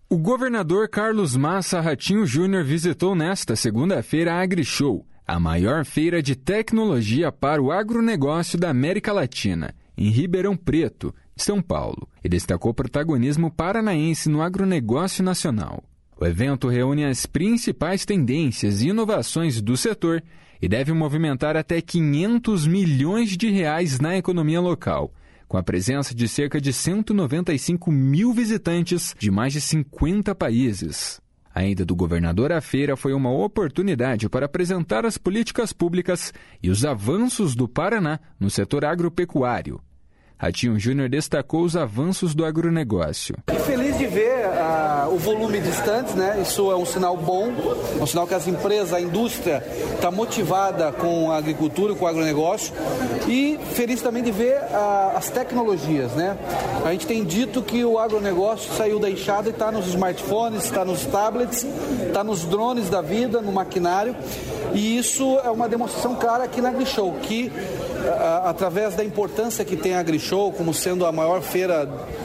O governador Carlos Massa Ratinho Júnior visitou nesta segunda-feira a AgriShow, a maior feira de tecnologia para o agronegócio da América Latina, em Ribeirão Preto, São Paulo, e destacou o protagonismo paranaense no agronegócio nacional. O evento reúne as principais tendências e inovações do setor e deve movimentar até 500 milhões de reais na economia local, com a presença de cerca de 195 mil visitantes de mais de 50 países. A ida do governador à feira foi uma oportunidade para apresentar as políticas públicas e os avanços do Paraná no setor agropecuário. Ratinho Júnior destacou os avanços do agronegócio. Feliz de ver o volume de estantes, né? Isso é um sinal bom, um sinal que as empresas, a indústria está motivada com a agricultura, com o agronegócio, e feliz também de ver as tecnologias, né? A gente tem dito que o agronegócio saiu da enxada e está nos smartphones, está nos tablets, está nos drones da vida, no maquinário, e isso é uma demonstração clara aqui na AgriShow, que através da importância que tem a AgriShow como sendo a maior feira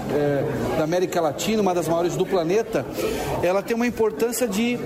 da América Latina, uma das maiores do planeta, ela tem uma importância de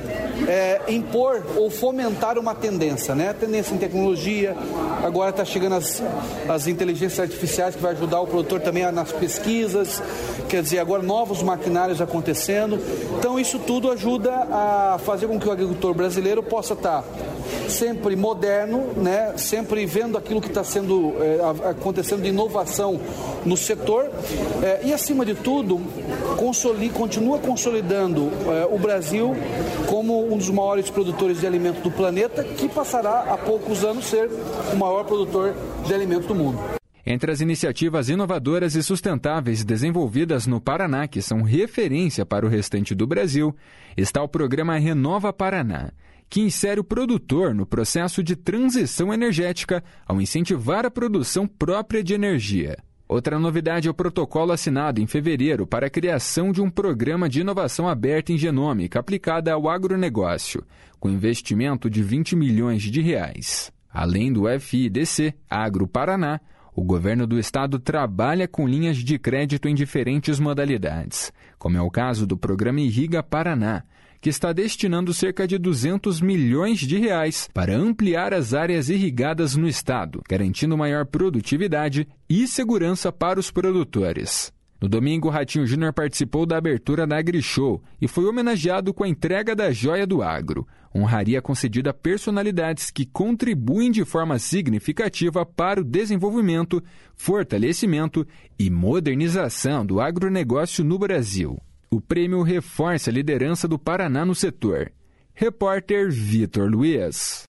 impor ou fomentar uma tendência, né? A tendência em tecnologia, agora está chegando as inteligências artificiais que vai ajudar o produtor também nas pesquisas, quer dizer, agora novos maquinários acontecendo. Então isso tudo ajuda a fazer com que o agricultor brasileiro possa estar sempre moderno, né? Sempre vendo aquilo que está acontecendo de inovação no setor e, acima de tudo, continua consolidando o Brasil como um dos maiores produtores de alimentos do planeta, que passará a poucos anos ser o maior produtor de alimentos do mundo. Entre as iniciativas inovadoras e sustentáveis desenvolvidas no Paraná, que são referência para o restante do Brasil, está o programa Renova Paraná, que insere o produtor no processo de transição energética ao incentivar a produção própria de energia. Outra novidade é o protocolo assinado em fevereiro para a criação de um programa de inovação aberta em genômica aplicada ao agronegócio, com investimento de 20 milhões de reais. Além do FIDC Agro Paraná, o governo do estado trabalha com linhas de crédito em diferentes modalidades, como é o caso do programa Irriga Paraná, que está destinando cerca de 200 milhões de reais para ampliar as áreas irrigadas no estado, garantindo maior produtividade e segurança para os produtores. No domingo, Ratinho Júnior participou da abertura da AgriShow e foi homenageado com a entrega da Joia do Agro, honraria concedida a personalidades que contribuem de forma significativa para o desenvolvimento, fortalecimento e modernização do agronegócio no Brasil. O prêmio reforça a liderança do Paraná no setor. Repórter Vitor Luiz.